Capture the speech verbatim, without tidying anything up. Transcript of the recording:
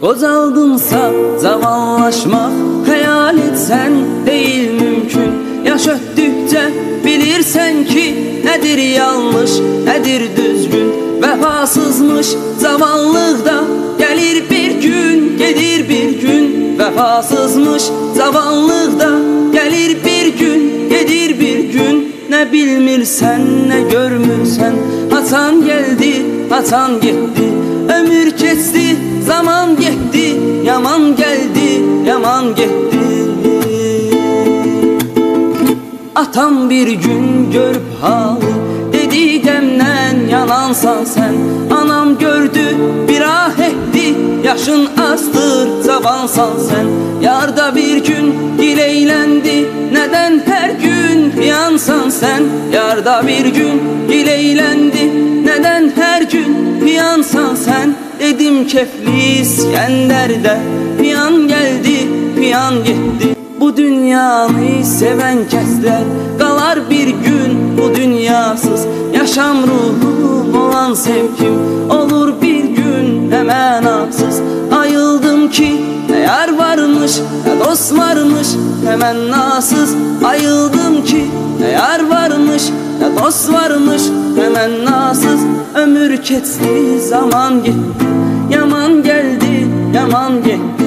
Qocaldımsa zavallaşmaq, xəyal etsən deyil mümkün. Yaş ötdükcə bilirsən ki, nədir yanlış, nədir düzgün. Vəfasızmış zavallıqda gəlir bir gün, gedir bir gün. Vəfasızmış zavallıqda gəlir bir gün, gedir bir gün. Nə bilmirsən, nə görmürsən, haçan gəldi, haçan getdi. Ömür keçdi, zaman getdi, yaman gəldi, yaman getdi. Atam bir gün görüb halı, dedi qəmdən yanansan sən. Anam gördü, bir ah etdi, yaşın azdır, cavansan sən. Yarda bir gün gileyləndi, nədən hər gün piyansan sən. Yarda bir gün gileyləndi, nədən hər gün piyansan sən. Dedim kefli İskəndərdə piyan gəldi, piyan getdi. Bu dünyanı sevən kəslər qalar bir gün bu dünyasız. Yaşam ruhum olan sevkim olur bir gün əmənasız. Ayıldım ki, nə yar varmış, nə dost varmış, həmən nasız. Ayıldım ki, nə yar varmış, nə dost varmış, həmən nasız. Ömür keçdi, zaman getdi, yaman gəldi, yaman getdi.